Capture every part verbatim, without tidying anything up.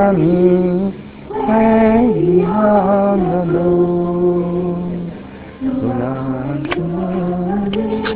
拉米，为你好的路，苏拉米。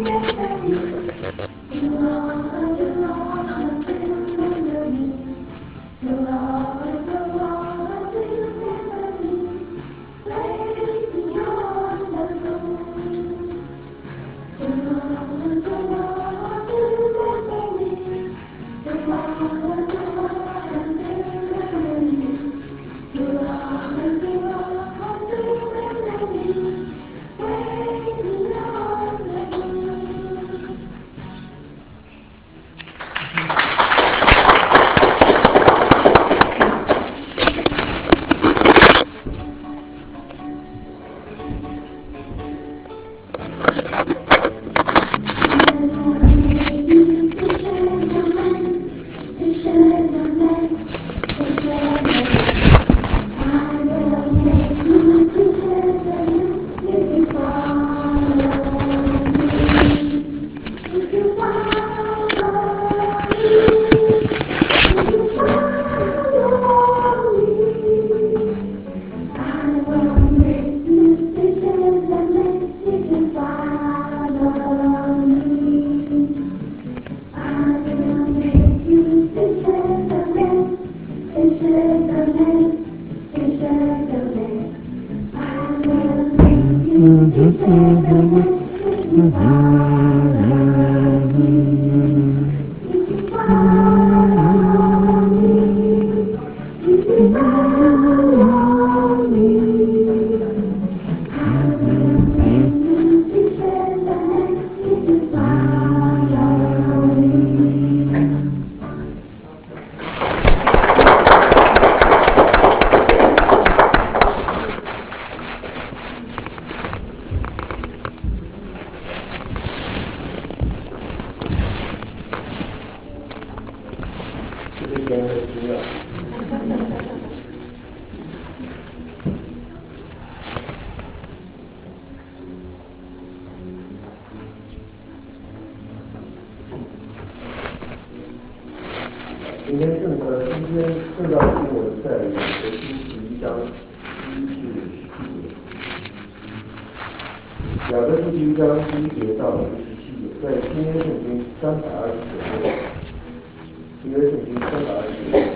今天正呃，今天正道经文在《雅各书》十一章一至十七节，《雅各书》第一章第一节到十七节，在新约圣经三百二十九页，新约圣经三百二十九页。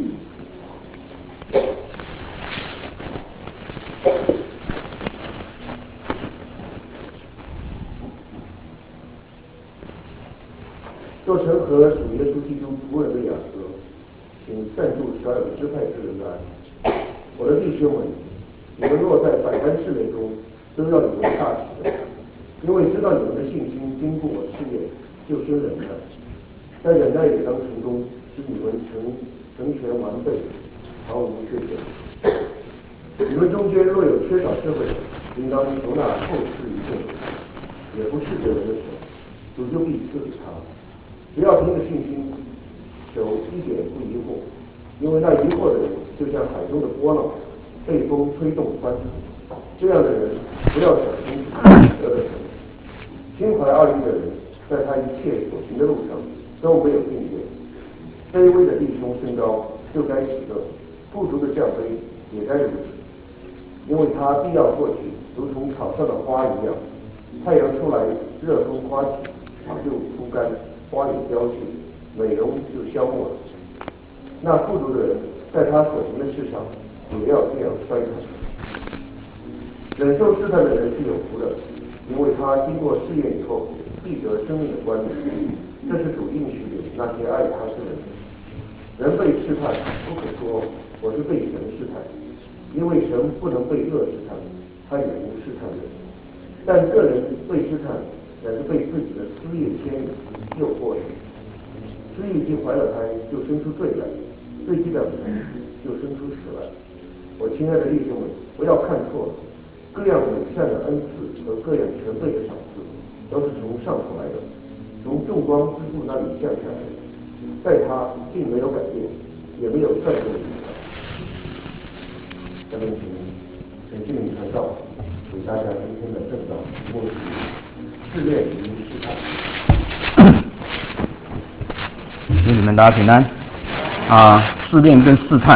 做成和主耶稣基督仆人的雅各，请赞助十二个支派之人来。我的弟兄们，你们若在百般试炼中，都要以为大喜的，因为知道你们的信心经过试验，就生忍耐。在忍耐也当成功，使你们成成全完备，毫无缺陷。你们中间若有缺少智慧，应当求那后赐一份，也不是别人的手，主就必赐给他。只要凭着信心，求一点不疑惑，因为那疑惑的人就像海中的波浪，被风吹动翻腾。这样的人不要小心得的神。心怀二意的人，在他一切所行的路上都没有定见。卑微的弟兄升高，就该喜乐；富足的降卑，也该如此，因为他必要过去，如同草上的花一样。太阳出来，热风刮起，草就枯干，花也凋谢，美容就消没了。那富足的人，在他所行的事上，也要这样衰残。忍受试探的人是有福的，因为他经过试验以后，必得生命的冠冕。这是主应许给那些爱他之人。人被试探，不可说我是被神试探，因为神不能被恶试探，他也无试探人。但个人被试探，乃是被自己的私欲牵引诱惑人。私欲既怀了胎，就生出罪来；罪既长成，就生出死来。我亲爱的弟兄们，不要看错了，各样美善的恩赐和各样全备的赏赐，都是从上头来的，从众光之父那里降下来的。在他并没有改变，也没有算过影响。下面请陈俊明传道，给大家今天的正道题目是试炼与试探。 祝你们大家平安啊！试炼跟试探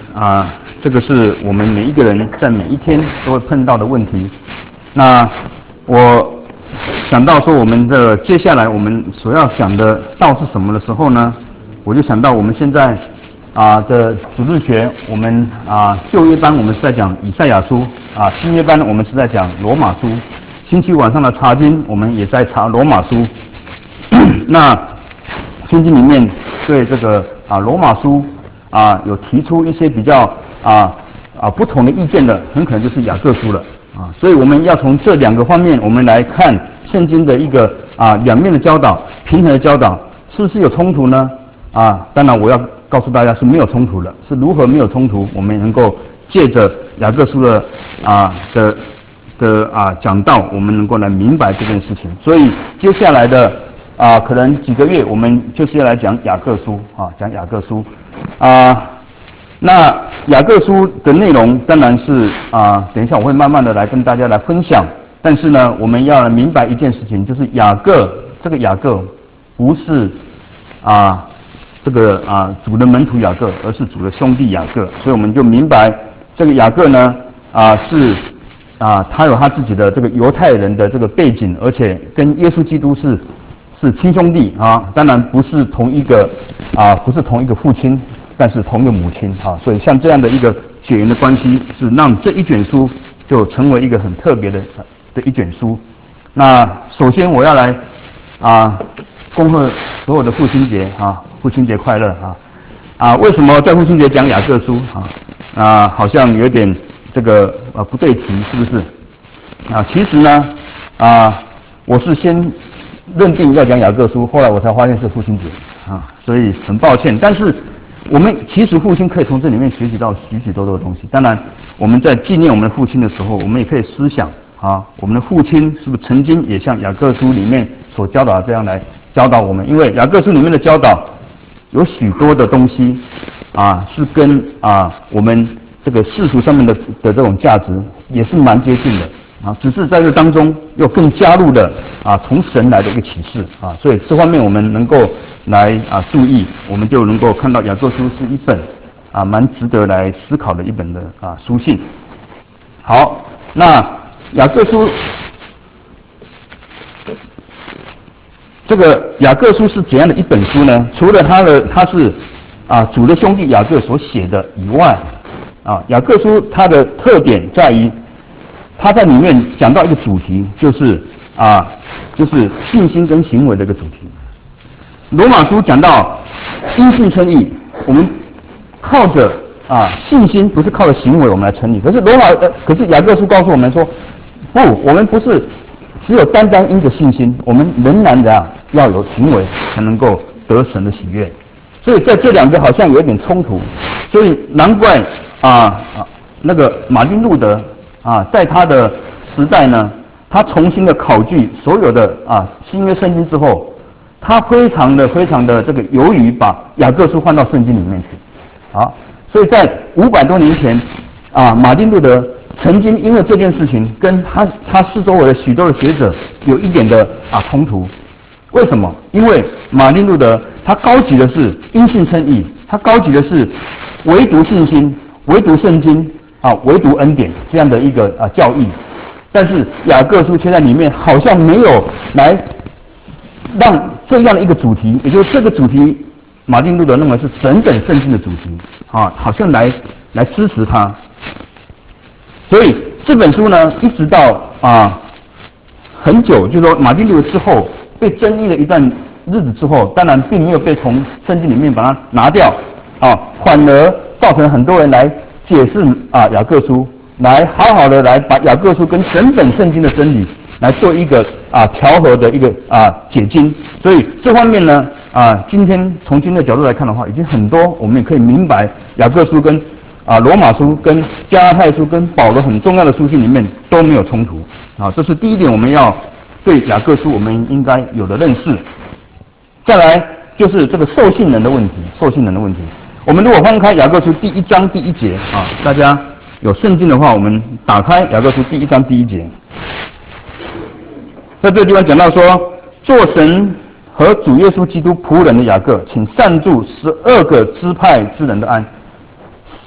啊，这个是我们每一个人在每一天都会碰到的问题。那我想到说，我们的接下来我们所要讲的道是什么的时候呢，我就想到我们现在啊的主日学，我们啊旧约班我们是在讲以赛亚书，啊新约班我们是在讲罗马书。星期晚上的查经，我们也在查罗马书。那圣经里面对这个啊罗马书啊有提出一些比较啊啊不同的意见的，很可能就是雅各书了啊。所以我们要从这两个方面，我们来看圣经的一个啊两面的教导，平衡的教导，是不是有冲突呢？啊，当然我要告诉大家是没有冲突的，是如何没有冲突，我们能够借着雅各书的啊的。的啊讲道，我们能够来明白这件事情。所以接下来的啊可能几个月，我们就是要来讲雅各书啊，讲雅各书啊。那雅各书的内容当然是啊，等一下我会慢慢的来跟大家来分享。但是呢，我们要来明白一件事情，就是雅各这个雅各不是啊这个啊主的门徒雅各，而是主的兄弟雅各。所以我们就明白这个雅各呢啊是。啊，他有他自己的这个犹太人的这个背景，而且跟耶稣基督是是亲兄弟啊，当然不是同一个啊，不是同一个父亲，但是同一个母亲啊，所以像这样的一个血缘的关系，是让这一卷书就成为一个很特别的的一卷书。那首先我要来啊，恭贺所有的父亲节啊，父亲节快乐啊！啊，为什么在父亲节讲雅各书啊？啊，好像有点。这个呃不对题是不是？啊，其实呢啊，我是先认定要讲雅各书，后来我才发现是父亲节啊，所以很抱歉。但是我们其实父亲可以从这里面学习到许许多多的东西。当然，我们在纪念我们的父亲的时候，我们也可以思想啊，我们的父亲是不是曾经也像雅各书里面所教导的这样来教导我们？因为雅各书里面的教导有许多的东西啊，是跟啊我们。这个世俗上面的的这种价值也是蛮接近的啊，只是在这当中又更加入了啊从神来的一个启示啊，所以这方面我们能够来啊注意，我们就能够看到雅各书是一本啊蛮值得来思考的一本的啊书信。好，那雅各书这个雅各书是怎样的一本书呢？除了他的他是啊主的兄弟雅各所写的以外。啊，雅各书它的特点在于，它在里面讲到一个主题，就是啊，就是信心跟行为的一个主题。罗马书讲到因信称义，我们靠着啊信心，不是靠着行为我们来称义。可是罗马呃，可是雅各书告诉我们说，不，我们不是只有单单因着信心，我们仍然的啊要有行为才能够得神的喜悦。所以在这两个好像有一点冲突，所以难怪。啊啊，那个马丁路德啊，在他的时代呢，他重新的考据所有的啊新约圣经之后，他非常的非常的这个犹豫把雅各书换到圣经里面去，啊，所以在五百多年前啊，马丁路德曾经因为这件事情跟他他四周围的许多的学者有一点的啊冲突。为什么？因为马丁路德他高举的是因信称义，他高举的是唯独信心。唯独圣经啊，唯独恩典这样的一个啊教义，但是雅各书却在里面好像没有来让这样的一个主题，也就是这个主题，马丁路德认为是整本圣经的主题啊，好像来来支持他。所以这本书呢，一直到啊很久，就是说马丁路德之后被争议了一段日子之后，当然并没有被从圣经里面把它拿掉啊，反而造成很多人来解释啊雅各书，来好好的来把雅各书跟整本圣经的真理来做一个啊调和的一个啊解经。所以这方面呢啊，今天从今天的角度来看的话，已经很多我们也可以明白雅各书跟啊罗马书跟加拉太书跟保罗很重要的书信里面都没有冲突啊，这是第一点我们要对雅各书我们应该有的认识。再来就是这个受信人的问题，受信人的问题。我们如果翻开雅各书第一章第一节啊，大家有圣经的话，我们打开雅各书第一章第一节，在这个地方讲到说，做神和主耶稣基督仆人的雅各，请善祝十二个支派之人的安。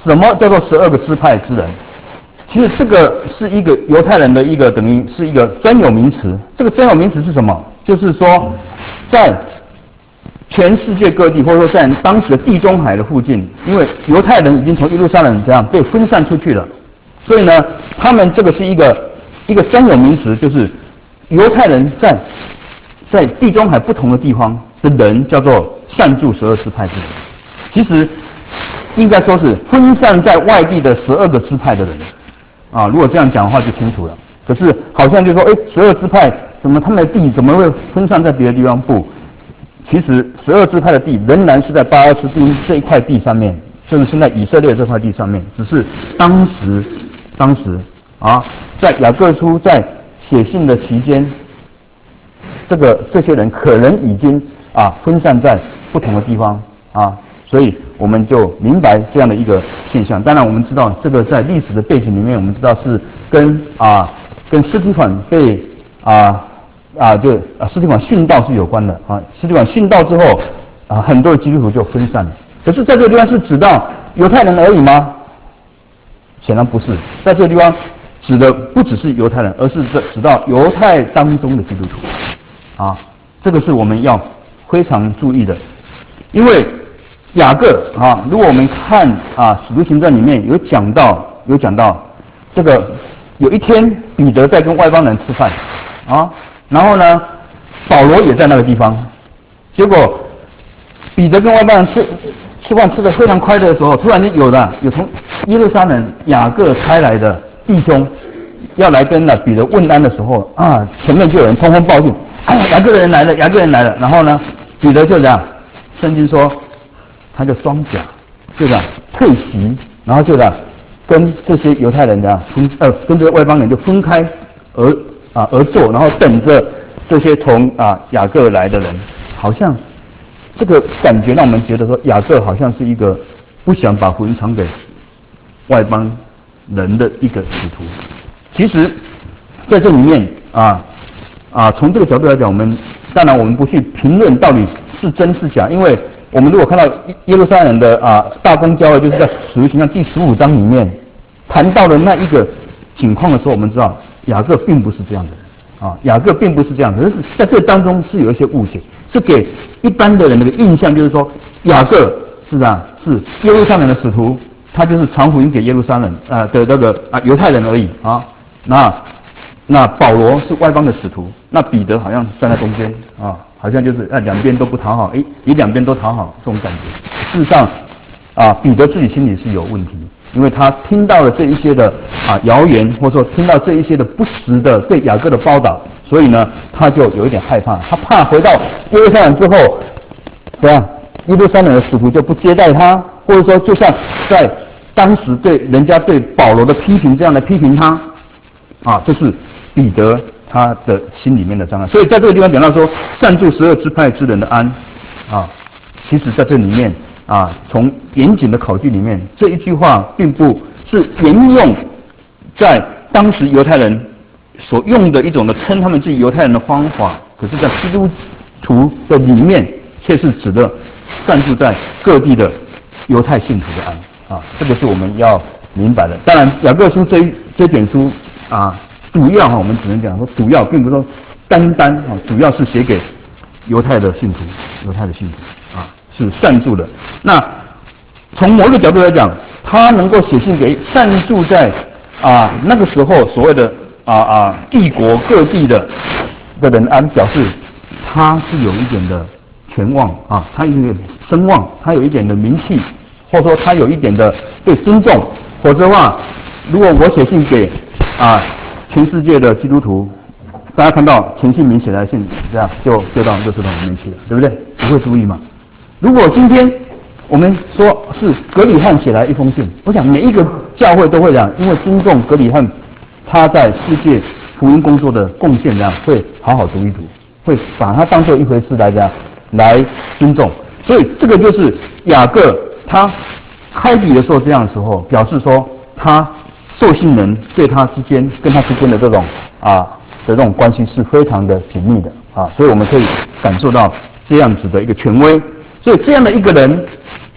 什么叫做十二个支派之人？其实这个是一个犹太人的一个等于是一个专有名词。这个专有名词是什么？就是说，在全世界各地，或者说在当时的地中海的附近，因为犹太人已经从耶路撒冷这样被分散出去了，所以呢，他们这个是一个一个专有名词，就是犹太人在在地中海不同的地方的人叫做散住十二支派之人。其实应该说是分散在外地的十二个支派的人啊。如果这样讲的话就清楚了。可是好像就说，哎，十二支派怎么他们的地怎么会分散在别的地方？不。其实十二支派的地仍然是在巴勒斯坦这一块地上面，就是现在以色列这块地上面，只是当时，当时啊，在雅各书在写信的期间，这个这些人可能已经啊分散在不同的地方啊，所以我们就明白这样的一个现象。当然，我们知道这个在历史的背景里面，我们知道是跟啊跟司提反被啊。啊，就啊，司提反殉道是有关的啊。司提反殉道之后，啊，很多的基督徒就分散了。可是，在这个地方是指到犹太人而已吗？显然不是，在这个地方指的不只是犹太人，而是指到犹太当中的基督徒。啊，这个是我们要非常注意的，因为雅各啊，如果我们看啊《使徒行传》里面有讲到，有讲到这个有一天彼得在跟外邦人吃饭啊。然后呢，保罗也在那个地方。结果彼得跟外邦人吃吃饭吃得非常快乐的时候，突然间有的有从耶路撒冷雅各差来的弟兄要来跟了彼得问安的时候啊，前面就有人通风报信，哎，雅各的人来了，雅各人来了。然后呢，彼得就这样，圣经说他就装假，就这样退席，然后就这样跟这些犹太人这样分呃跟这个外邦人就分开而。啊，而坐，然后等着这些从啊雅各来的人，好像这个感觉让我们觉得说，雅各好像是一个不想把福音传给外邦人的一个使徒。其实，在这里面啊啊，从这个角度来讲，我们当然我们不去评论到底是真是假，因为我们如果看到耶路撒冷的啊大公教会，就是在使徒行传第十五章里面谈到了那一个情况的时候，我们知道。雅各并不是这样的人啊，雅各并不是这样的，但是在这当中是有一些误解，是给一般的人的印象，就是说雅各是啊是耶路撒冷的使徒，他就是传福音给耶路撒冷啊的那个啊犹太人而已啊。那那保罗是外邦的使徒，那彼得好像站在中间啊，好像就是啊两边都不讨好，诶，你两边都讨好这种感觉。事实上啊，彼得自己心里是有问题。因为他听到了这一些的啊谣言，或者说听到这一些的不实的对雅各的报道，所以呢，他就有一点害怕，他怕回到耶路撒冷之后，怎样？耶路撒冷的使徒就不接待他，或者说就像在当时对人家对保罗的批评这样的批评他，啊，这是彼得他的心里面的障碍。所以在这个地方讲到说，散住十二支派之人的安，啊，其实在这里面。啊，从严谨的考据里面，这一句话并不是沿用在当时犹太人所用的一种的称他们自己犹太人的方法，可是，在基督徒的里面，却是指的散住在各地的犹太信徒的安。啊，这个是我们要明白的。当然，雅各书这一这卷书啊，主要哈，我们只能讲说，主要并不是说单单啊，主要是写给犹太的信徒，犹太的信徒。是散住的。那从某一个角度来讲，他能够写信给散住在啊那个时候所谓的啊啊帝国各地的的人安，表示他是有一点的权望啊，他有一点声望，他有一点的名气，或者说他有一点的被尊重。否则的话，如果我写信给啊全世界的基督徒，大家看到陈信明写来的信，这样就丢到垃圾桶里面去了，对不对？不会注意嘛？如果今天我们说是格里汉写来一封信，我想每一个教会都会这样，因为尊重格里汉他在世界福音工作的贡献，这样会好好读一读，会把它当做一回事来这样来尊重。所以这个就是雅各他开笔的时候这样的时候，表示说他受信人对他之间跟他之间的这种啊的这种关系是非常的紧密的啊，所以我们可以感受到这样子的一个权威。所以这样的一个人，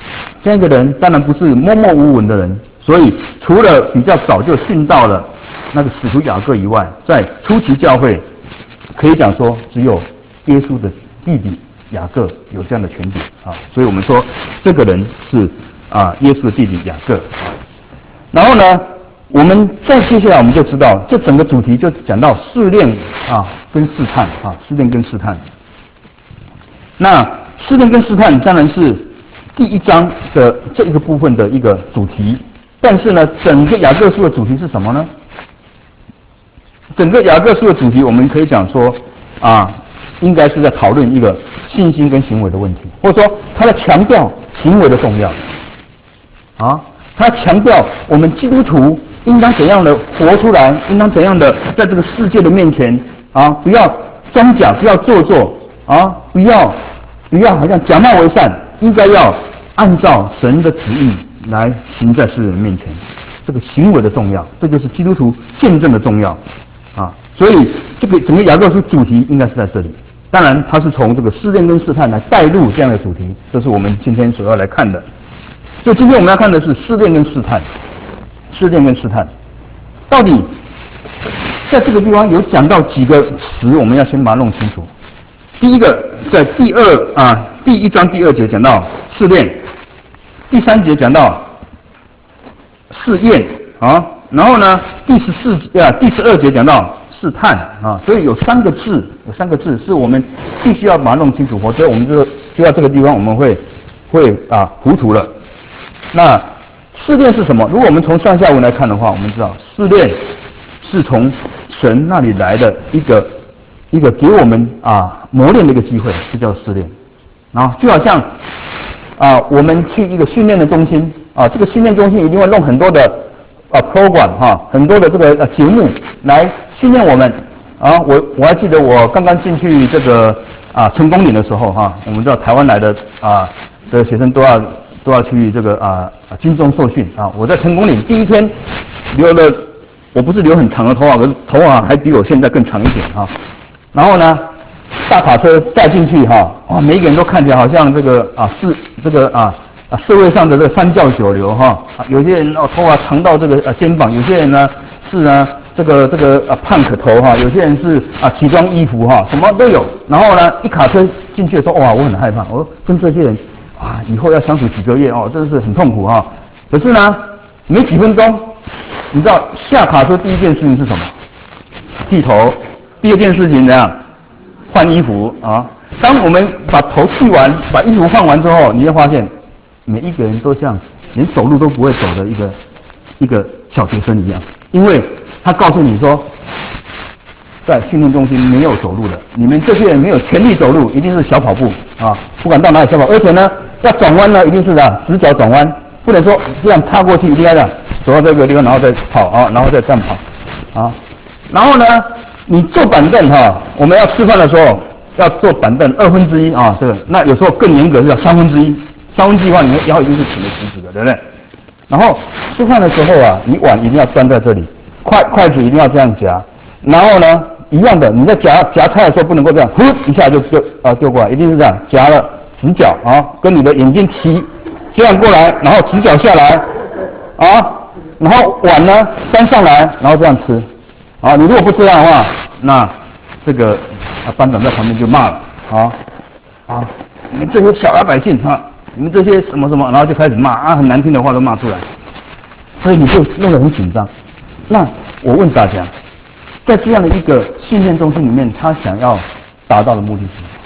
这样一个人当然不是默默无闻的人，所以除了比较早就殉道了那个使徒雅各以外，在初期教会可以讲说只有耶稣的弟弟雅各有这样的权柄啊，所以我们说这个人是啊耶稣的弟弟雅各啊。然后呢，我们再接下来我们就知道，这整个主题就讲到试炼啊跟试探啊，试炼跟试探。那试炼跟试探当然是第一章的这一个部分的一个主题，但是呢，整个雅各书的主题是什么呢？整个雅各书的主题，我们可以讲说啊，应该是在讨论一个信心跟行为的问题，或者说他在强调行为的重要啊，他强调我们基督徒应当怎样的活出来，应当怎样的在这个世界的面前啊，不要装假，不要做作啊，不要不要好像假冒为善，应该要按照神的旨意来行在世人面前。这个行为的重要，这就是基督徒见证的重要啊。所以这个整个雅各书主题应该是在这里。当然，它是从这个试炼跟试探来带入这样的主题，这是我们今天所要来看的。所以今天我们要看的是试炼跟试探，试炼跟试探，到底在这个地方有讲到几个词，我们要先把它弄清楚。第一个，在第二啊第一章第二节讲到试炼，第三节讲到试验啊，然后呢第十四节啊第十二节讲到试探啊，所以有三个字，有三个字是我们必须要把它弄清楚，否则我们就就到这个地方我们会会啊糊涂了。那试炼是什么？如果我们从上下文来看的话，我们知道试炼是从神那里来的一个一个给我们啊磨练的一个机会，这叫试炼。然后就好像啊我们去一个训练的中心啊，这个训练中心一定会弄很多的啊 program 哈、啊，很多的这个呃、啊、节目来训练我们啊。我我还记得我刚刚进去这个啊成功岭的时候哈、啊，我们知道台湾来的啊的学生都要都要去这个啊军中受训啊。我在成功岭第一天留了，我不是留很长的头发，可是头发还比我现在更长一点啊。然后呢，大卡车带进去哈，哇，每一个人都看起来好像这个啊是这个啊啊社会上的这个三教九流哈。啊，有些人哦头发长到这个啊肩膀，有些人呢是呢这个这个啊胖可头哈，有些人是啊奇装异服哈，什么都有。然后呢，一卡车进去的时候，哇，我很害怕，我说跟这些人啊以后要相处几个月哦，真的是很痛苦哈。可是呢，没几分钟，你知道下卡车第一件事情是什么？剃头。第二件事情怎样？换衣服啊！当我们把头剃完，把衣服换完之后，你会发现，每一个人都像连走路都不会走的一个一个小学生一样，因为他告诉你说，在训练中心没有走路的，你们这些人没有权利走路，一定是小跑步啊！不管到哪里小跑，而且呢，要转弯呢，一定是的直角转弯，不能说这样踏过去，一定要这样走到这个地方，然后再跑啊，然后再这样跑啊，然后呢？你坐板凳哈，我们要吃饭的时候要坐板凳二分之一啊，这个那有时候更严格是要三分之一，三分之一的话，你的腰一定是挺得直直的，对不对？然后吃饭的时候啊，你碗一定要端在这里，筷筷子一定要这样夹，然后呢，一样的，你在夹夹菜的时候不能够这样，呼一下就就啊丢过来，一定是这样夹了直角啊，跟你的眼睛齐这样过来，然后直角下来啊，然后碗呢端上来，然后这样吃。啊，你如果不这样的话，那这个啊班长在旁边就骂了啊啊！你们这些小老百姓啊，你们这些什么什么，然后就开始骂啊，很难听的话都骂出来，所以你就弄得很紧张。那我问大家，在这样的一个训练中心里面，他想要达到的目的是什么？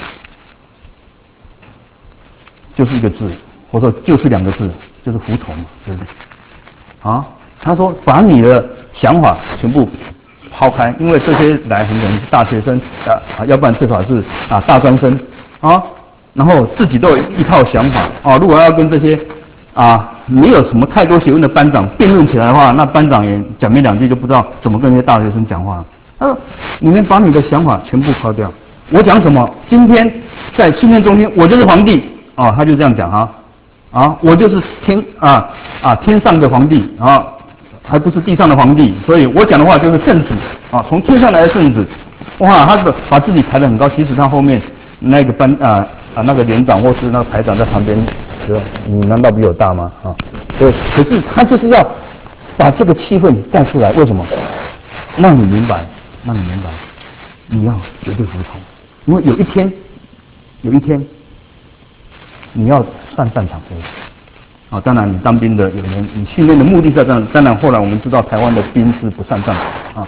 就是一个字，或者说就是两个字，就是服从嘛，对不对？啊，他说把你的想法全部抛开，因为这些来很可能是大学生啊，要不然最少是啊大专生啊，然后自己都有一套想法啊。如果要跟这些啊没有什么太多学问的班长辩论起来的话，那班长也讲没两句就不知道怎么跟这些大学生讲话。他说：“你们把你的想法全部抛掉，我讲什么？今天在训练中心，我就是皇帝啊！”他就这样讲哈啊，我就是天啊啊天上的皇帝啊。还不是地上的皇帝，所以我讲的话就是圣旨啊，从天上来的圣旨。哇，他的把自己抬得很高，其实他后面那个班啊啊那个连长或是那个排长在旁边哥，你难道比我大吗？啊，对，可是他就是要把这个气氛带出来，为什么？让你明白，让你明白，你要绝对服从，因为有一天，有一天，你要上战场的。啊，当然，你当兵的有人，你训练的目的在这样。当然，后来我们知道台湾的兵是不上战场啊。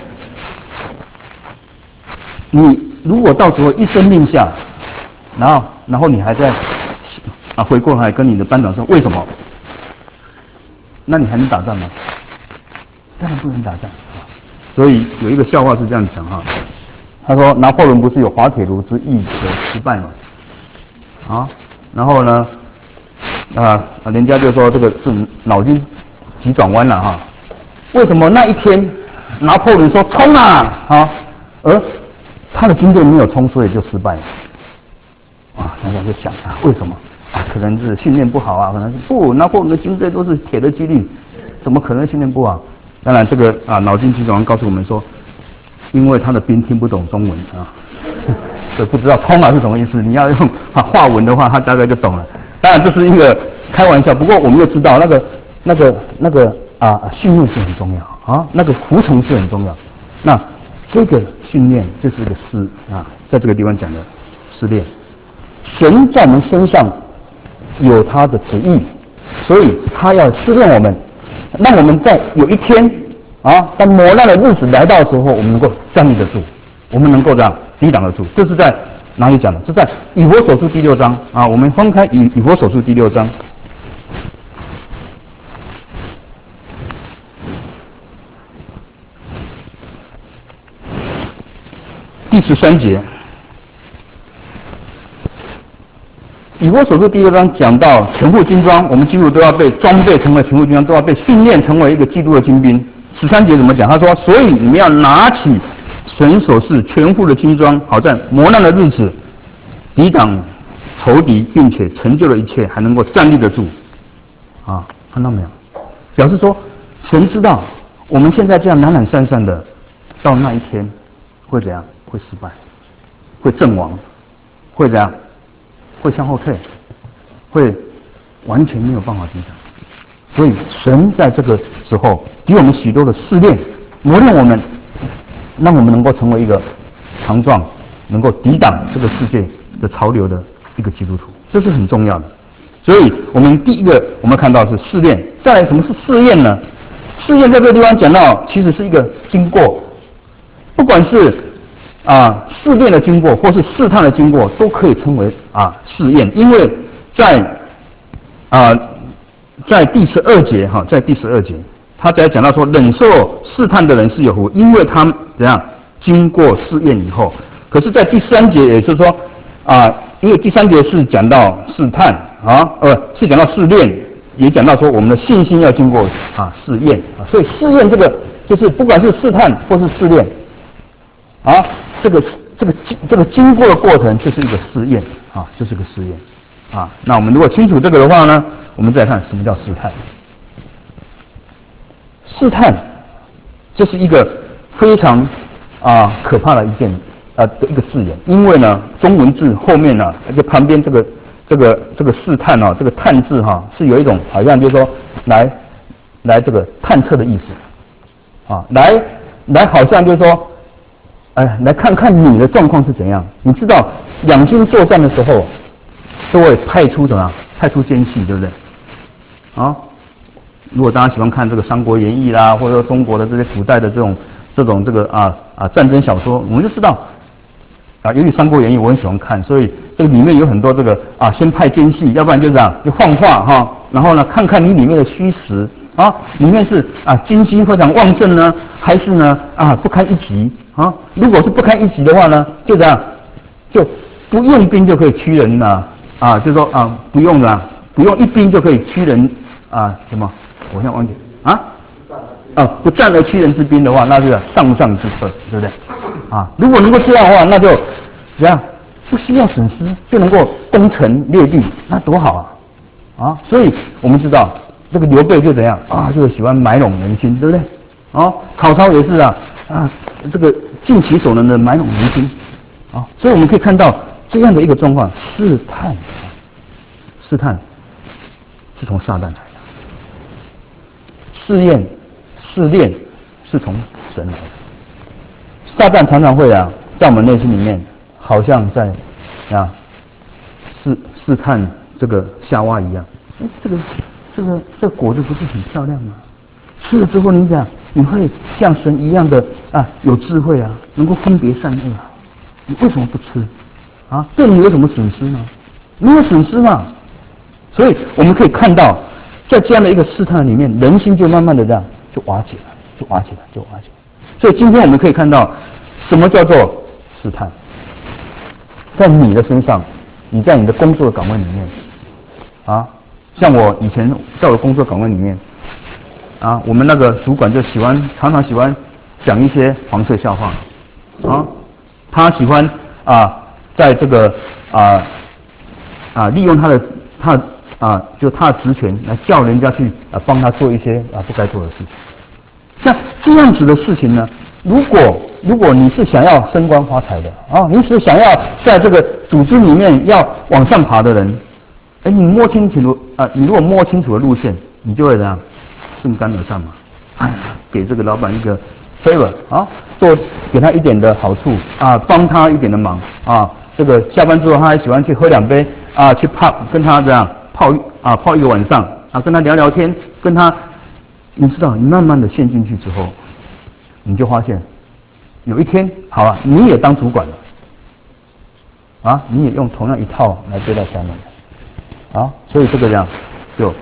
你如果到时候一声令下，然后然后你还在啊回过来跟你的班长说为什么？那你还能打仗吗？当然不能打仗啊。所以有一个笑话是这样讲哈，他说拿破仑不是有滑铁卢之役的失败吗？啊，然后呢？啊，人家就说这个是脑筋急转弯了哈。为什么那一天拿破仑说冲啊啊，而他的军队没有冲，所以就失败了。啊，大家就想啊，为什么？啊，可能是训练不好啊，可能是不，拿破仑的军队都是铁的纪律，怎么可能训练不好？当然，这个啊脑筋急转弯告诉我们说，因为他的兵听不懂中文啊，所以不知道冲啊是什么意思。你要用啊话文的话，他大概就懂了。当然这是一个开玩笑，不过我们又知道那个、那个、那个啊训练是很重要啊，那个服从是很重要。那这个训练就是一个试啊，在这个地方讲的试炼。神在我们身上有他的旨意，所以他要试炼我们，让我们在有一天啊，当磨难的日子来到的时候，我们能够站立得住，我们能够这样抵挡得住。这是在哪里讲的？这在以弗所书第六章啊，我们翻开以以弗所书第六章，第十三节。以弗所书第六章讲到全副军装，我们基督徒都要被装备成为全副军装，都要被训练成为一个基督的精兵。十三节怎么讲？他说：所以你们要拿起神所赐全副的军装，好在磨难的日子抵挡仇敌，并且成就了一切，还能够站立得住。啊，看到没有？表示说，神知道我们现在这样懒懒散散的，到那一天会怎样？会失败，会阵亡，会怎样？会向后退，会完全没有办法抵挡。所以神在这个时候给我们许多的试炼，磨练我们，让我们能够成为一个强壮，能够抵挡这个世界的潮流的一个基督徒，这是很重要的。所以我们第一个我们看到是试炼，再来什么是试验呢？试验在这个地方讲到，其实是一个经过，不管是啊试炼的经过，或是试探的经过，都可以称为啊试验，因为在啊在第十二节哈，在第十二节，他在讲到说，忍受试探的人是有福，因为他怎样经过试验以后。可是，在第三节，也就是说啊，因为第三节是讲到试探啊，呃，是讲到试炼，也讲到说我们的信心要经过啊试验啊，所以试验这个就是不管是试探或是试炼啊，这个这个这个经过的过程就是一个试验啊，就是个试验啊。那我们如果清楚这个的话呢，我们再看什么叫试探。试探，这是一个非常啊可怕的一件啊的一个字眼，因为呢，中文字后面呢，而且旁边这个这个这个试探啊，这个探字哈、啊，是有一种好像就是说来来这个探测的意思啊，来来好像就是说，哎，来看看你的状况是怎样。你知道两军作战的时候，都会派出什么？派出奸细，对不对？啊。如果大家喜欢看这个《三国演义》啦，或者说中国的这些古代的这种这种这个啊啊战争小说，我们就知道啊，尤其《三国演义》我很喜欢看，所以这个里面有很多这个啊，先派奸细，要不然就这样就放话哈，然后呢看看你里面的虚实啊，里面是啊军心非常旺盛呢，还是呢啊不堪一击啊？如果是不堪一击的话呢，就这样就不用兵就可以驱人了啊，就说啊不用了，不用一兵就可以驱人啊什么？我现在忘记啊啊，不战而屈人之兵的话，那是上上之策，对不对？啊，如果能够这样的话，那就怎样不需要损失，就能够攻城略地，那多好啊！啊，所以我们知道这个刘备就怎样啊，就喜欢买弄人心，对不对？啊，曹操也是啊啊，这个尽其所能的买弄人心啊，所以我们可以看到这样的一个状况，试探，试探。 是从撒旦来的。试验、试炼是从神来的。撒旦常常会啊，在我们内心里面，好像在啊试试探这个夏娃一样。哎，这个这个这个果子不是很漂亮吗？吃了之后，你讲你会像神一样的啊有智慧啊，能够分别善恶啊。你为什么不吃？啊，对你有什么损失呢？没有损失嘛。所以我们可以看到，在这样的一个试探里面，人心就慢慢的这样就瓦解了，就瓦解了，就瓦解了。所以今天我们可以看到，什么叫做试探？在你的身上，你在你的工作岗位里面，啊，像我以前在我的工作岗位里面，啊，我们那个主管就喜欢常常喜欢讲一些黄色笑话，啊，他喜欢啊，在这个啊啊利用他的他的啊，就他的职权来叫人家去啊帮他做一些啊不该做的事情。像这样子的事情呢，如果如果你是想要升官发财的啊，你是想要在这个组织里面要往上爬的人，哎，你摸清楚啊，你如果摸清楚了路线，你就会怎样顺杆而上嘛。哎，给这个老板一个 favor 啊，做给他一点的好处啊，帮他一点的忙啊。这个下班之后他还喜欢去喝两杯啊，去泡跟他这样泡啊泡一个晚上啊，跟他聊聊天，跟他，你知道，你慢慢的陷进去之后，你就发现，有一天，好啊，你也当主管了，啊，你也用同样一套来对待下面的，啊，所以这个样就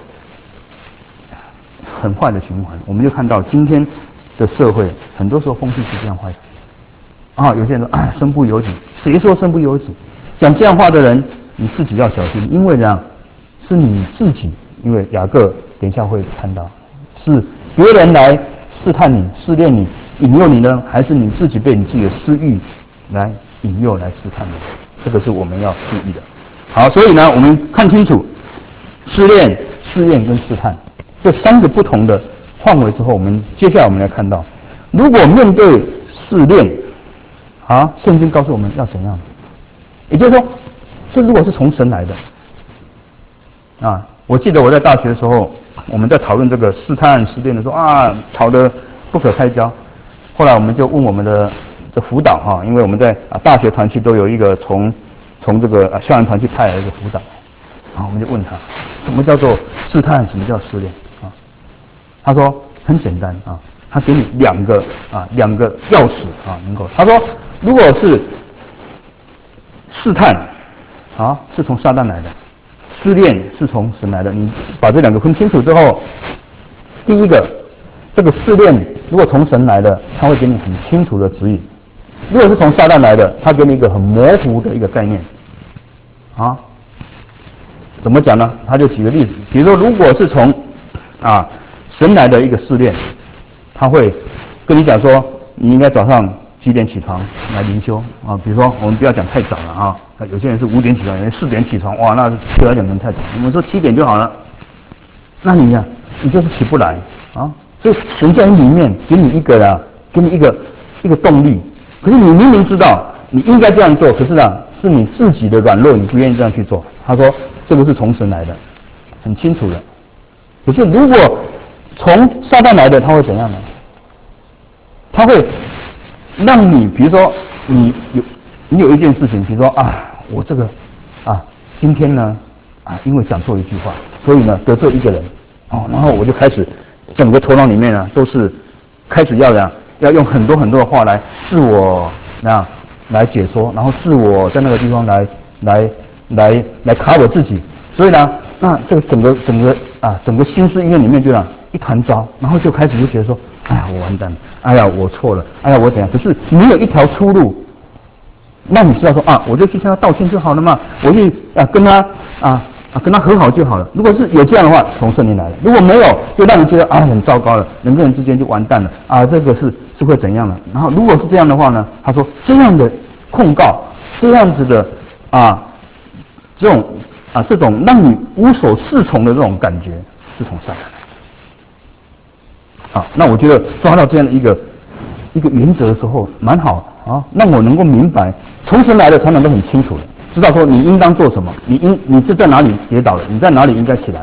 很坏的循环。我们就看到今天的社会，很多时候风气是这样坏的。啊，有些人说啊，身不由己，谁说身不由己？讲这样话的人，你自己要小心，因为这样是你自己，因为雅各等一下会看到，是别人来试探你、试炼你、引诱你呢，还是你自己被你自己的私欲来引诱、来试探你？这个是我们要注意的。好，所以呢，我们看清楚试炼、试验跟试探这三个不同的范围之后，我们接下来我们来看到，如果面对试炼，啊，圣经告诉我们要怎样？也就是说，这如果是从神来的，啊，我记得我在大学的时候，我们在讨论这个试探试炼的时候啊，吵得不可开交。后来我们就问我们的这辅导哈、啊，因为我们在啊大学团区都有一个从从这个啊校园团区派来的一个辅导，啊，我们就问他，什么叫做试探，什么叫试炼啊？他说很简单啊，他给你两个啊两个钥匙啊，能够他说。如果是试探，啊，是从撒旦来的；试炼是从神来的。你把这两个分清楚之后，第一个，这个试炼如果从神来的，他会给你很清楚的指引；如果是从撒旦来的，他给你一个很模糊的一个概念。啊，怎么讲呢？他就举个例子，比如说，如果是从啊神来的一个试炼，他会跟你讲说，你应该早上几点起床来灵修啊？比如说，我们不要讲太早了啊。有些人是五点起床，有人四点起床，哇，那对来讲可能太早。我们说七点就好了，那你呀、啊，你就是起不来啊。所以神在你里面给你一个啦，给你一个一个动力。可是你明明知道你应该这样做，可是啊，是你自己的软弱，你不愿意这样去做。他说这个是从神来的，很清楚的。可是如果从撒旦来的，他会怎样呢？他会让你，比如说你有你有一件事情，比如说啊，我这个啊，今天呢啊，因为讲错一句话，所以呢得罪一个人，哦，然后我就开始整个头脑里面呢都是开始要样要用很多很多的话来自我那来解说，然后自我在那个地方来来来来卡我自己，所以呢，那这个整个整个啊整个心思意念里面就让一团糟，然后就开始就觉得说，哎呀，我完蛋了。哎呀，我错了！哎呀，我怎样？可是没有一条出路，让你知道说啊，我就去向他道歉就好了嘛，我去啊跟他啊啊跟他和好就好了。如果是有这样的话，从圣灵来的；如果没有，就让你觉得啊很糟糕了，人跟人之间就完蛋了啊，这个是是会怎样的？然后如果是这样的话呢，他说这样的控告，这样子的啊这种啊这种让你无所适从的这种感觉，是从撒旦来。啊，那我觉得抓到这样的一个一个原则的时候，蛮好啊，让我能够明白，从神来的常常都很清楚的，知道说你应当做什么，你应你是在哪里跌倒了，你在哪里应该起来，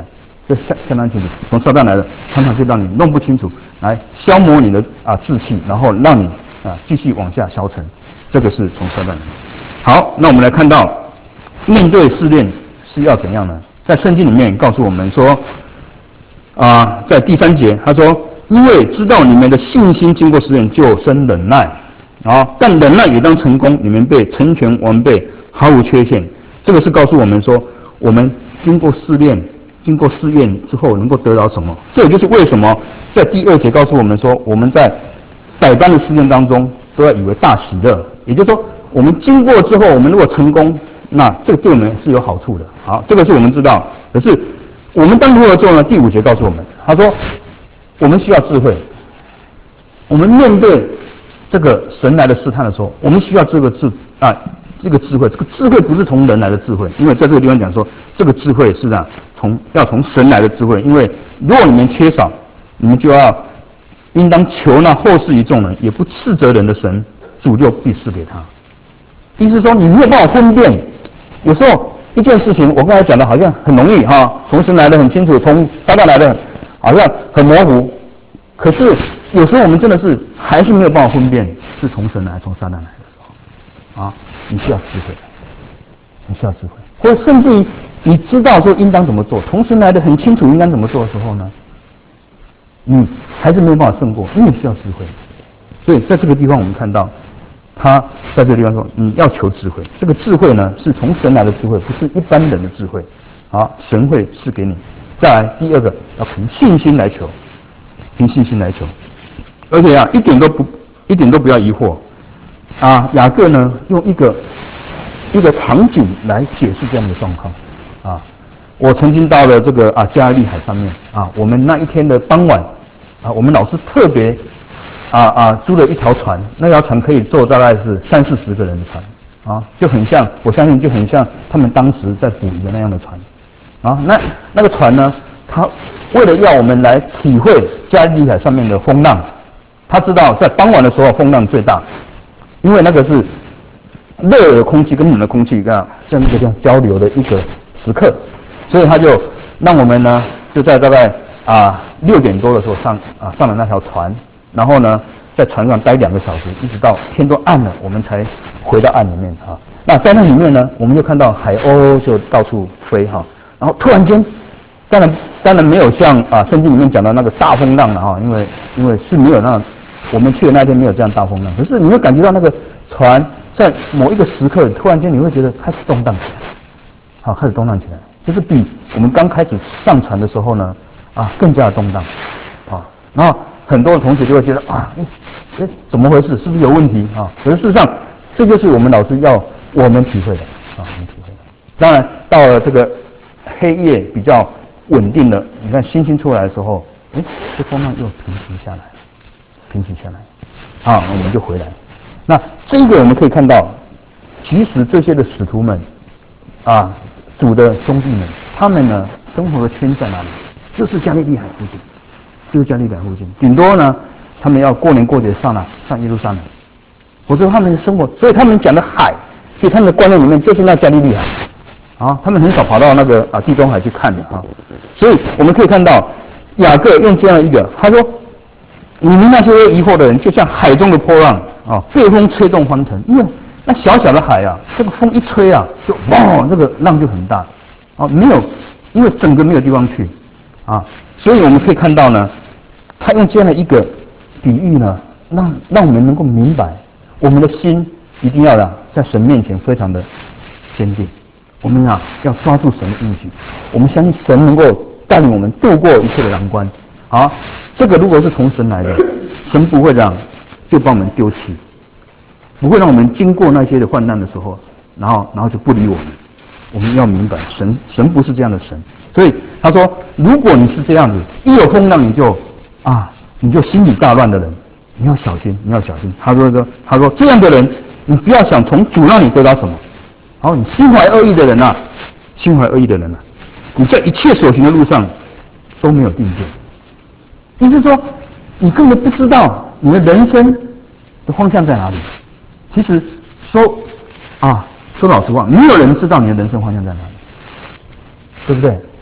这相相当清楚，从撒旦来的，常常就让你弄不清楚，来消磨你的啊志气，然后让你啊继续往下消沉，这个是从撒旦来的。好，那我们来看到面对试炼是要怎样呢？在圣经里面告诉我们说，啊，在第三节他说，因为知道你们的信心经过试炼就生忍耐，啊，但忍耐也当成功，你们被成全完备，毫无缺陷。这个是告诉我们说，我们经过试炼。经过试验之后能够得到什么？这也就是为什么在第二节告诉我们说，我们在百般的试验当中都要以为大喜乐。也就是说，我们经过之后，我们如果成功，那这个对我们是有好处的。好，这个是我们知道。可是我们当如何做呢？第五节告诉我们，他说我们需要智慧。我们面对这个神来的试探的时候，我们需要这个智啊。这个智慧，这个智慧不是从人来的智慧，因为在这个地方讲说，这个智慧是啊，从要从神来的智慧。因为如果你们缺少，你们就要应当求那后世一众人也不斥责人的神，主就必赐给他。意思说，你没有办法分辨，有时候一件事情，我刚才讲的好像很容易哈，从神来的很清楚，从撒旦来的好像很模糊，可是有时候我们真的是还是没有办法分辨是从神来，从撒旦来的时候啊。你需要智慧，你需要智慧，或者甚至于你知道说应当怎么做，同时来的很清楚应当怎么做的时候呢，你还是没有办法胜过，因为需要智慧。所以在这个地方我们看到，他在这个地方说你要求智慧，这个智慧呢是从神来的智慧，不是一般人的智慧，啊，神会赐给你。再来第二个，要凭信心来求，凭信心来求，而且啊一点都不一点都不要疑惑。啊，雅各呢用一个一个场景来解释这样的状况。啊，我曾经到了这个啊加利利海上面啊，我们那一天的傍晚啊，我们老师特别啊啊租了一条船，那条船可以坐大概是三四十个人的船啊，就很像，我相信就很像他们当时在捕鱼的那样的船啊。那那个船呢，他为了要我们来体会加利利海上面的风浪，他知道在傍晚的时候风浪最大。因为那个是热的空气跟冷的空气啊，在那个地方交流的一个时刻，所以他就让我们呢，就在大概啊六点多的时候上啊上了那条船，然后呢在船上待两个小时，一直到天都暗了，我们才回到岸里面啊。那在那里面呢，我们就看到海鸥就到处飞哈，然后突然间，当然当然没有像啊圣经里面讲的那个大风浪了哈，因为因为是没有那。我们去的那天没有这样大风浪，可是你会感觉到那个船在某一个时刻，突然间你会觉得开始动荡起来，好，开始动荡起来，就是比我们刚开始上船的时候呢，啊，更加的动荡，啊，然后很多的同学就会觉得啊，哎，怎么回事？是不是有问题啊？可是事实上，这就是我们老师要我们体会的，啊，我们体会的。当然，到了这个黑夜比较稳定的，你看星星出来的时候，哎，这风浪又平息下来。平息下来，啊，我们就回来。那这个我们可以看到，即使这些的使徒们，啊，主的兄弟们，他们呢生活的圈在哪里？就是加利利海附近，就是加利利海附近。顶多呢，他们要过年过节上哪上耶路撒冷，否则他们的生活，所以他们讲的海，所以他们的观念里面就是那加利利海，啊，他们很少跑到那个啊地中海去看的啊。所以我们可以看到，雅各用这样一个，他说。你们那些疑惑的人，就像海中的波浪啊，被风吹动翻腾。因为那小小的海啊，这个风一吹啊，就哇，这个浪就很大啊，没有，因为整个没有地方去啊，所以我们可以看到呢，他用这样的一个比喻呢，让让我们能够明白，我们的心一定要啊，在神面前非常的坚定。我们啊，要抓住神的应许，我们相信神能够带领我们度过一切的难关啊。这个如果是从神来的，神不会让就把我们丢弃，不会让我们经过那些的患难的时候，然后然后就不理我们。我们要明白，神神不是这样的神。所以他说，如果你是这样子，一有风浪你就啊，你就心里大乱的人，你要小心，你要小心。他说说，他说这样的人，你不要想从主那里得到什么。然后你心怀恶意的人呐、啊，心怀恶意的人呐、啊，你在一切所行的路上都没有定见。意思说，你根本不知道你的人生的方向在哪里。其实说啊，说老实话，没有人知道你的人生方向在哪里，对不对？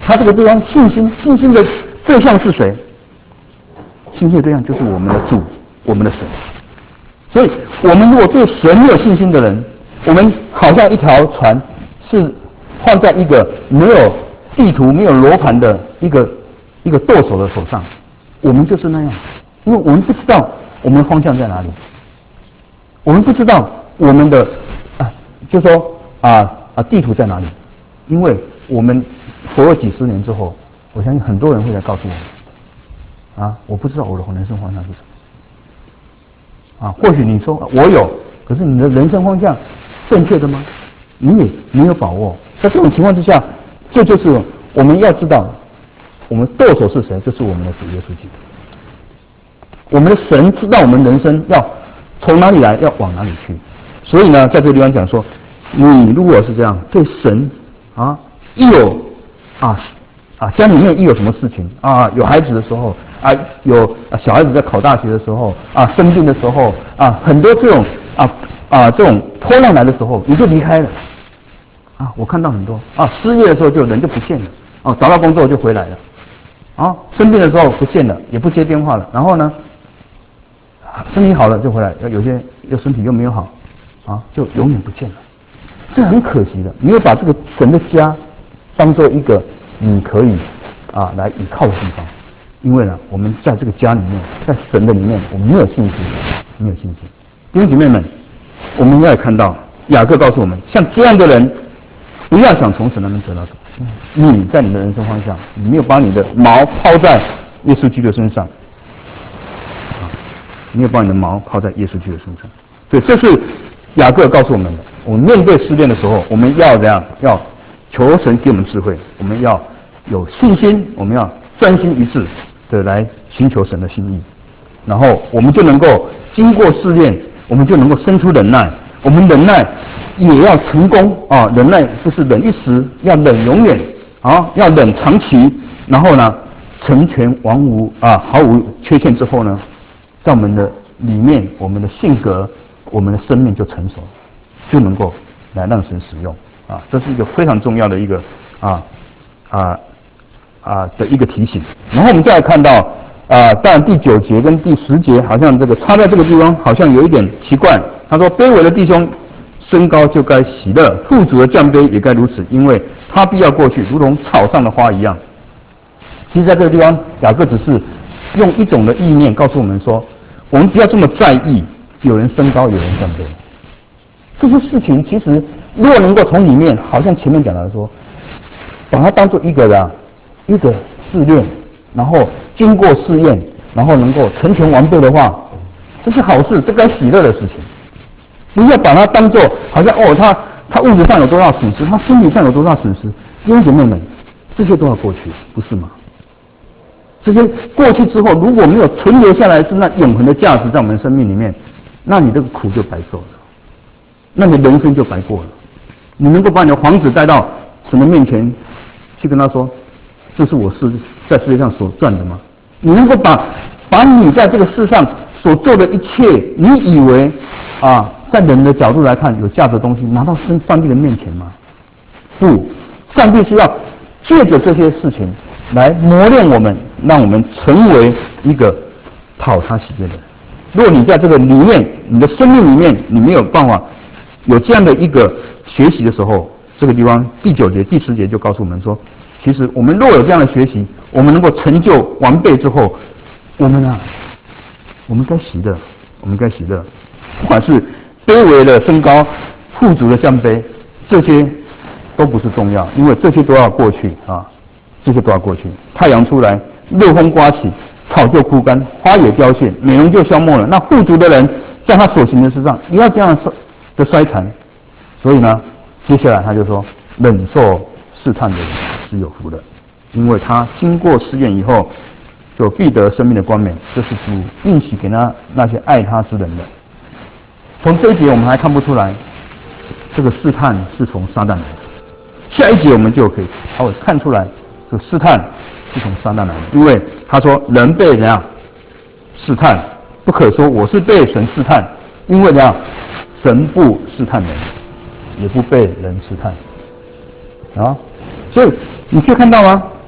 他这个地方信心，信心的对象是谁？信心的对象就是我们的主，我们的神。所以，我们如果对神没有信心的人，我们好像一条船是放在一个没有地图、没有罗盘的一个一个舵手的手上，我们就是那样，因为我们不知道我们的方向在哪里，我们不知道我们的啊，就说啊啊地图在哪里，因为我们活了几十年之后，我相信很多人会来告诉我们，啊，我不知道我的人生方向是什么，啊，或许你说我有，可是你的人生方向正确的吗？你也没有把握。在这种情况之下，这就是我们要知道，我们舵手是谁，就是我们的主耶稣基督。我们的神知道我们人生要从哪里来，要往哪里去。所以呢，在这个地方讲说，你如果是这样对神啊，一有啊啊家里面一有什么事情啊，有孩子的时候啊，有啊小孩子在考大学的时候啊，生病的时候啊，很多这种啊啊这种波浪来的时候，你就离开了。啊，我看到很多啊，失业的时候就人就不见了，哦，找到工作就回来了，啊，生病的时候不见了，也不接电话了，然后呢，身体好了就回来，有些又身体又没有好，啊，就永远不见了，这很可惜的。你要把这个神的家当做一个你可以啊来依靠的地方，因为呢，我们在这个家里面，在神的里面，我们没有信心，没有信心。弟兄姐妹们，我们要看到雅各告诉我们，像这样的人。不要想从神那边得到什么，你在你的人生方向，你没有把你的锚抛在耶稣基督身上，啊，没有把你的锚抛在耶稣基督身上。所以这是雅各告诉我们的。我们面对试炼的时候，我们要怎样？要求神给我们智慧，我们要有信心，我们要专心一致的来寻求神的心意，然后我们就能够经过试炼，我们就能够生出忍耐，我们忍耐。也要成功啊！忍耐不是忍一时，要忍永远啊！要忍长期，然后呢，成全王无啊，毫无缺陷之后呢，在我们的里面，我们的性格，我们的生命就成熟，就能够来让神使用啊！这是一个非常重要的一个啊啊啊的一个提醒。然后我们再来看到啊，当然第九节跟第十节好像这个插在这个地方，好像有一点奇怪。他说：“卑微的弟兄。”升高就该喜乐，富足的降卑也该如此，因为他必要过去，如同草上的花一样。其实在这个地方，雅各只是用一种的意念告诉我们说，我们不要这么在意有人升高，有人降卑。这些事情其实如果能够从里面，好像前面讲的说，把它当做一个啊一个试炼，然后经过试验，然后能够成全完备的话，这是好事，这该喜乐的事情。不要把它当作好像哦，他他物质上有多少损失，他心理上有多少损失。弟兄姐妹们，这些都要过去，不是吗？这些过去之后，如果没有存留下来是那永恒的价值在我们生命里面，那你这个苦就白受了，那你人生就白过了。你能够把你的房子带到神的面前去跟他说，这是我是在世界上所赚的吗？你能够把把你在这个世上所做的一切，你以为啊，在人的角度来看有价值的东西，拿到上帝的面前吗？不，上帝是要借着这些事情来磨练我们，让我们成为一个讨他喜悦的人。如果你在这个里面，你的生命里面，你没有办法有这样的一个学习的时候，这个地方第九节、第十节就告诉我们说，其实我们若有这样的学习，我们能够成就完备之后，我们啊，我们该喜乐，我们该喜乐。不管是卑微的升高、富足的降卑，这些都不是重要，因为这些都要过去啊，这些都要过去。太阳出来，热风刮起，草就枯干，花也凋谢，美容就消没了。那富足的人在他所行的事上也要这样的衰残。所以呢，接下来他就说，忍受试探的人是有福的，因为他经过试验以后，就必得生命的冠冕。这是主应许给他那些爱他之人的。从这一节我们还看不出来，这个试探是从撒旦来的。下一节我们就可以稍微看出来，这个试探是从撒旦来的，因为他说人被怎样试探，不可说我是被神试探，因为怎样神不试探人，也不被人试探啊。所以你可以看到吗？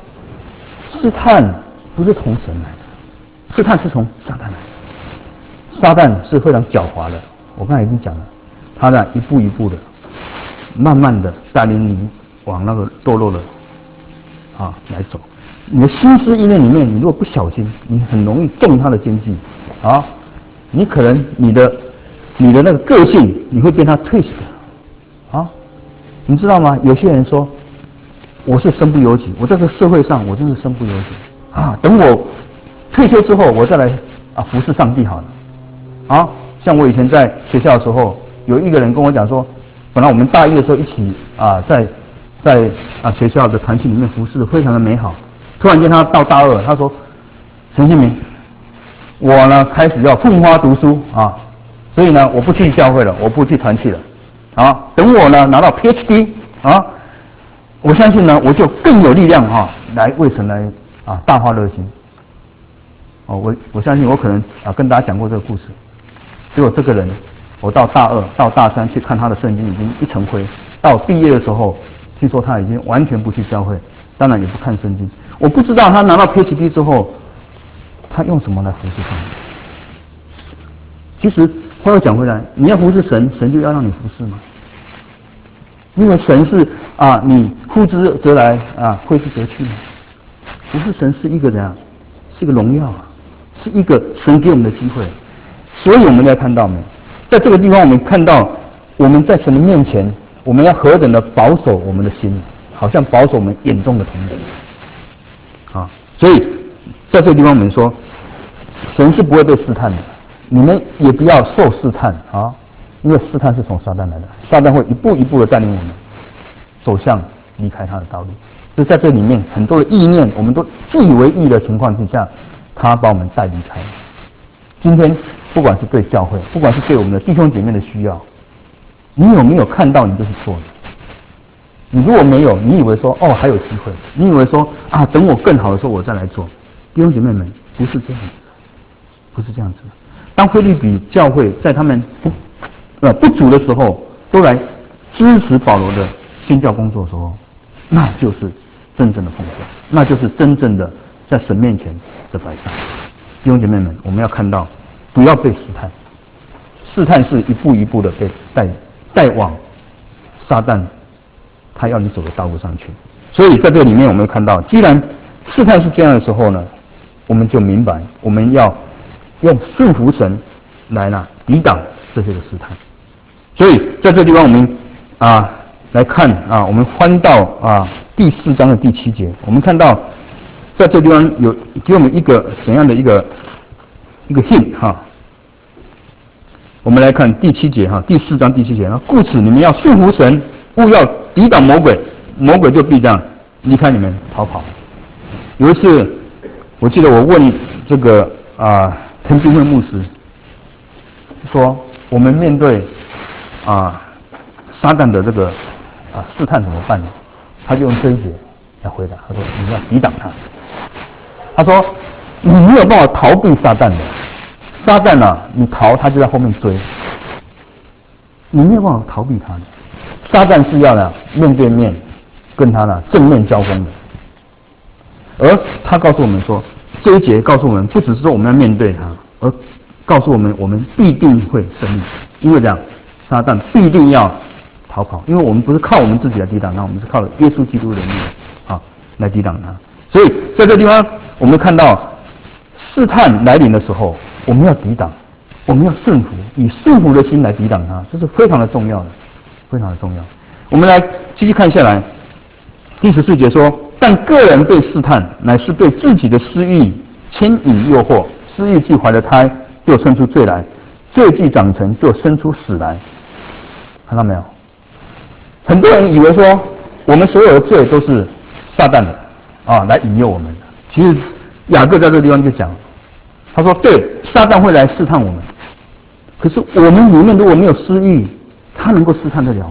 试探不是从神来的，试探是从撒旦来的。撒旦是非常狡猾的，我刚才已经讲了，他呢一步一步的，慢慢的带领你往那个堕落的啊来走。你的心思意念里面，你如果不小心，你很容易中他的奸计啊！你可能你的你的那个个性，你会被他 twist 的啊！你知道吗？有些人说我是身不由己，我在这个社会上我真是身不由己啊！等我退休之后，我再来啊服侍上帝好了啊！像我以前在学校的时候，有一个人跟我讲说，本来我们大一的时候一起啊在在啊学校的团体里面服侍，非常的美好。突然间他到大二，他说：“陈新明，我呢开始要奋发读书啊，所以呢我不去教会了，我不去团契了，啊，等我呢拿到 P H D 啊，我相信呢我就更有力量哈、啊，来为神来啊大发热心。哦，我我相信我可能啊跟大家讲过这个故事，结果这个人，我到大二到大三去看他的圣经已经一成灰，到毕业的时候，据说他已经完全不去教会，当然也不看圣经。”我不知道他拿到 P H D 之后，他用什么来服侍上帝？其实话又讲回来，你要服侍神，神就要让你服侍吗？因为神是啊，你呼之则来啊，挥之则去吗？服侍神是一个怎样？是一个荣耀啊，是一个神给我们的机会。所以我们要看到没？在这个地方，我们看到我们在神的面前，我们要何等的保守我们的心，好像保守我们眼中的瞳人。啊，所以在这个地方我们说，神是不会被试探的，你们也不要受试探啊，因为试探是从撒旦来的，撒旦会一步一步的带领我们走向离开他的道路。就在这里面，很多的意念我们都自以为意的情况之下，他把我们带离开。今天不管是对教会，不管是对我们的弟兄姐妹的需要，你有没有看到你就是做的？你如果没有，你以为说哦还有机会，你以为说啊等我更好的时候我再来做，弟兄姐妹们不是这样子，不是这样子。当腓立比教会在他们不呃不足的时候，都来支持保罗的宣教工作的时候，那就是真正的奉献，那就是真正的在神面前的摆上。弟兄姐妹们，我们要看到，不要被试探，试探是一步一步的被带带往撒旦他要你走的道路上去。所以在这里面我们看到，既然试探是这样的时候呢，我们就明白我们要用顺服神来呢抵挡这些的试探。所以在这个地方我们啊来看啊，我们翻到啊第四章的第七节，我们看到在这个地方有给我们一个怎样的一个一个 hint 哈。我们来看第七节哈，第四章第七节，故此你们要顺服神，勿要抵挡魔鬼，魔鬼就必这样离开你们逃跑。有一次，我记得我问这个啊陈冰慧牧师说，我们面对啊撒旦的这个啊试探怎么办呢？他就用这一节来回答，他说你要抵挡他。他说你没有办法逃避撒旦的，撒旦啊，你逃他就在后面追，你没有办法逃避他的。撒旦是要呢面对面跟他呢正面交锋的，而他告诉我们说，这一节告诉我们，不只是说我们要面对他，而告诉我们我们必定会胜利，因为这样撒旦必定要逃跑，因为我们不是靠我们自己来抵挡他，我们是靠了耶稣基督的力量啊来抵挡他。所以在这个地方我们看到试探来临的时候，我们要抵挡，我们要顺服，以顺服的心来抵挡它，这是非常的重要的，非常的重要。我们来继续看下来，第十四节说，但个人被试探，乃是被自己的私欲牵引诱惑，私欲既怀了胎，就生出罪来，罪既长成，就生出死来。看到没有？很多人以为说，我们所有的罪都是撒旦的啊，来引诱我们的。其实雅各在这个地方就讲，他说对，撒旦会来试探我们，可是我们里面如果没有私欲，他能够试探得了吗？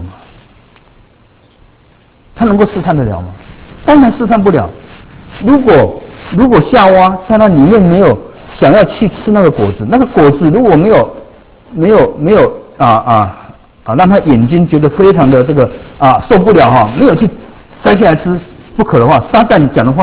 他能够试探得了吗？当然试探不了。如果如果夏娃在那里面没有想要去吃那个果子，那个果子如果没有没有没有啊啊啊，让他眼睛觉得非常的这个啊受不了哈，没有去摘下来吃不可的话，撒旦讲的话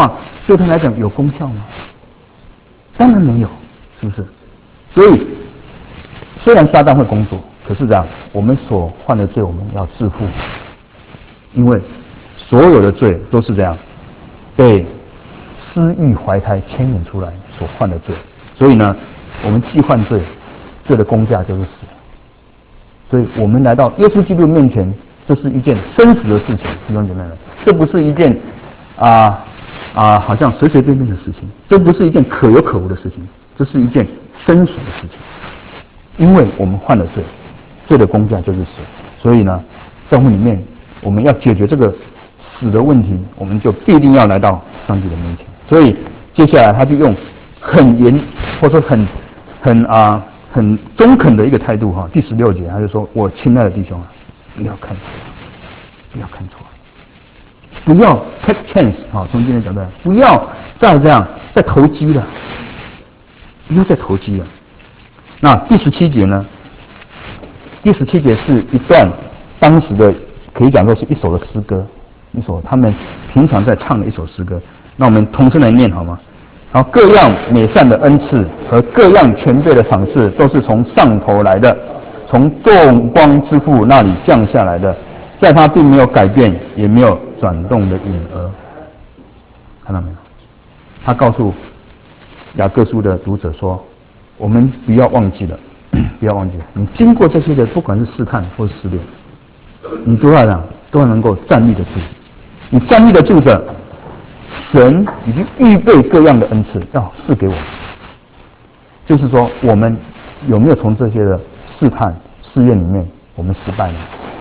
对他来讲有功效吗？当然没有，是不是？所以虽然撒旦会工作，可是这样，我们所犯的罪我们要自负，因为所有的罪都是这样被私欲怀胎牵引出来所犯的罪。所以呢，我们既犯罪，罪的工价就是死。所以我们来到耶稣基督面前，这是一件生死的事情，弟兄姐妹们，这不是一件啊啊好像随随便便的事情，这不是一件可有可无的事情，这是一件生死的事情。因为我们犯了罪，罪的工价就是死。所以呢，教会里面我们要解决这个死的问题，我们就必定要来到上帝的面前。所以接下来他就用很严，或者说很很啊很中肯的一个态度哈。第十六节他就说：“我亲爱的弟兄啊，不要看错，不要看错，不要 take chance 啊。从今天角度来，不要再这样再投机了，不要再投机了。”那第十七节呢？第十七节是一段当时的可以讲说是一首的诗歌，一首他们平常在唱的一首诗歌。那我们同声来念好吗？然后各样美善的恩赐和各样全备的赏赐，都是从上头来的，从众光之父那里降下来的，在他并没有改变，也没有转动的影儿。看到没有？他告诉雅各书的读者说：“我们不要忘记了，不要忘记了，你经过这些的，不管是试探或是试炼，你都要让，都要能够站立得住。你站立得住着。”神已经预备各样的恩赐要赐给我们，就是说我们有没有从这些的试探试验里面我们失败呢？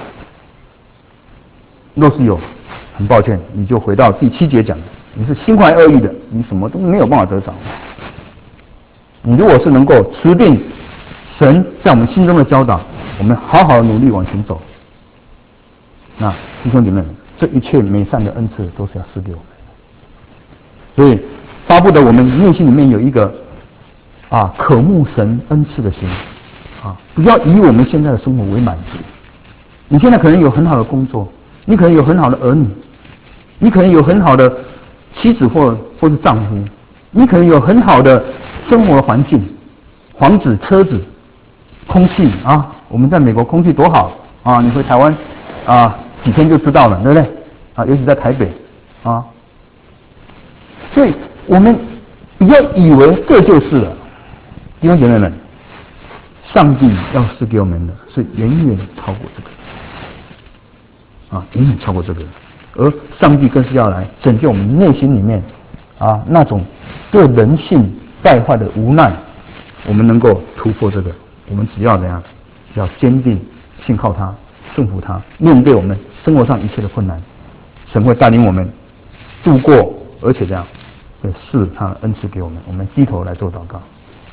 若是有，很抱歉，你就回到第七节讲的，你是心怀恶意的，你什么都没有办法得着。你如果是能够持定神在我们心中的教导，我们好好努力往前走，那弟兄姐妹，这一切美善的恩赐都是要赐给我们。所以，巴不得我们内心里面有一个啊渴慕神恩赐的心，啊，不要以我们现在的生活为满足。你现在可能有很好的工作，你可能有很好的儿女，你可能有很好的妻子或或是丈夫，你可能有很好的生活环境，房子、车子、空气啊，我们在美国空气多好啊！你回台湾啊，几天就知道了，对不对？啊，尤其在台北啊。所以我们不要以为这就是了，弟兄姐妹们，上帝要赐给我们的是远远超过这个，啊，远远超过这个，而上帝更是要来拯救我们内心里面啊那种对人性败坏的无奈，我们能够突破这个，我们只要怎样，要坚定信靠他，顺服他，面对我们生活上一切的困难，神会带领我们度过，而且这样。会赐他的恩赐给我们，我们低头来做祷告。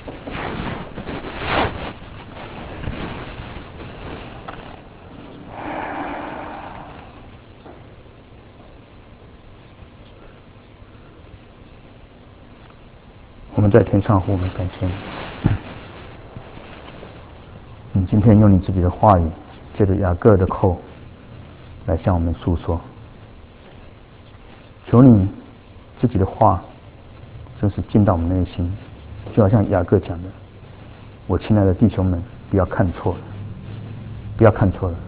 我们在天上呼，我们感谢你。你今天用你自己的话语，借着雅各的口，来向我们诉说。求你自己的话。真是进到我们内心，就好像雅各讲的：“我亲爱的弟兄们，不要看错了，不要看错了。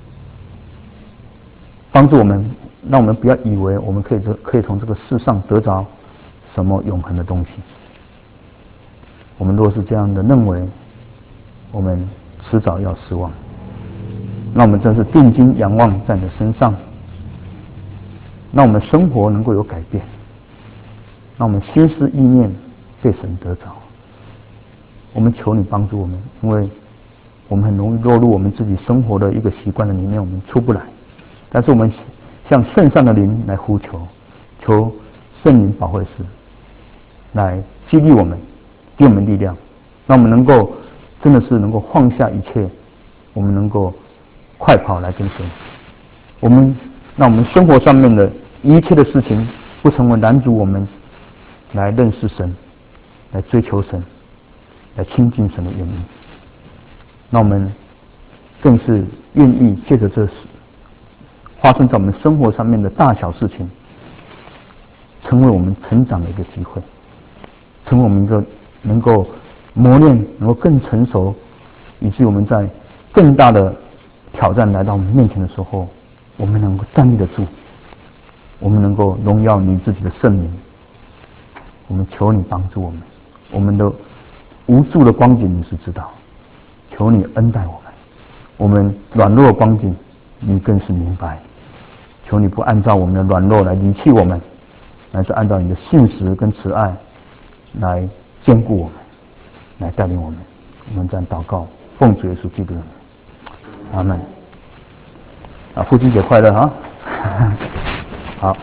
帮助我们，让我们不要以为我们可以这可以从这个世上得着什么永恒的东西。我们若是这样的认为，我们迟早要失望。那我们真是定睛仰望在你的身上，让我们生活能够有改变。”让我们心思意念被神得着，我们求你帮助我们，因为我们很容易落入我们自己生活的一个习惯的里面，我们出不来。但是我们向圣上的灵来呼求，求圣灵保惠师来激励我们，给我们力量，让我们能够真的是能够放下一切，我们能够快跑来跟随。我们让我们生活上面的一切的事情不成为拦阻我们来认识神，来追求神，来亲近神的原因。那我们更是愿意借着这发生在我们生活上面的大小事情， 成为我们成长的一个机会，成为我们一个能够磨练，能够更成熟，以至于我们在更大的挑战来到我们面前的时候，我们能够站立得住，我们能够荣耀你自己的圣名。我们求你帮助我们，我们的无助的光景你是知道，求你恩待我们，我们软弱的光景你更是明白，求你不按照我们的软弱来离弃我们，乃是按照你的信实跟慈爱来坚固我们，来带领我们。我们这样祷告，奉主耶稣基督的名，阿门。啊，父亲节快乐啊！好。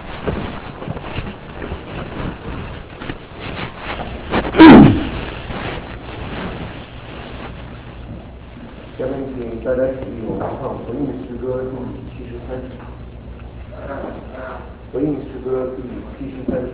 下面请大家起立，我们唱回应诗歌第七十三首。回应诗歌第七十三首。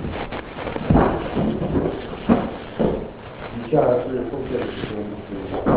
以下是奉献的时间。